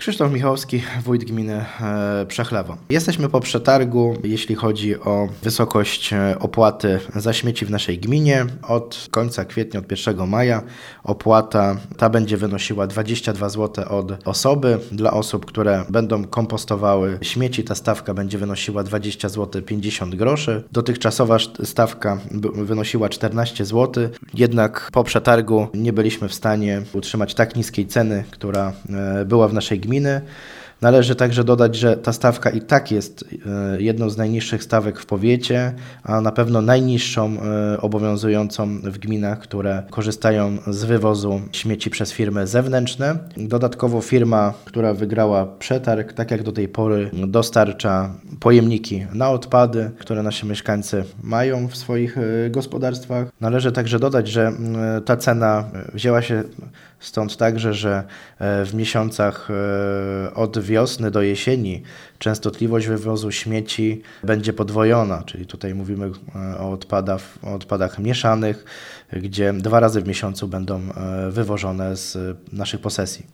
Krzysztof Michałowski, wójt gminy Przechlewo. Jesteśmy po przetargu, jeśli chodzi o wysokość opłaty za śmieci w naszej gminie. Od końca kwietnia, od 1 maja opłata ta będzie wynosiła 22 zł od osoby. Dla osób, które będą kompostowały śmieci, ta stawka będzie wynosiła 20 zł 50 groszy. Dotychczasowa stawka wynosiła 14 zł, jednak po przetargu nie byliśmy w stanie utrzymać tak niskiej ceny, która była w naszej gminy. Należy także dodać, że ta stawka i tak jest jedną z najniższych stawek w powiecie, a na pewno najniższą obowiązującą w gminach, które korzystają z wywozu śmieci przez firmy zewnętrzne. Dodatkowo firma, która wygrała przetarg, tak jak do tej pory, dostarcza pojemniki na odpady, które nasi mieszkańcy mają w swoich gospodarstwach. Należy także dodać, że ta cena wzięła się stąd także, że w miesiącach od wiosny do jesieni częstotliwość wywozu śmieci będzie podwojona, czyli tutaj mówimy o odpadach mieszanych, gdzie 2 razy w miesiącu będą wywożone z naszych posesji.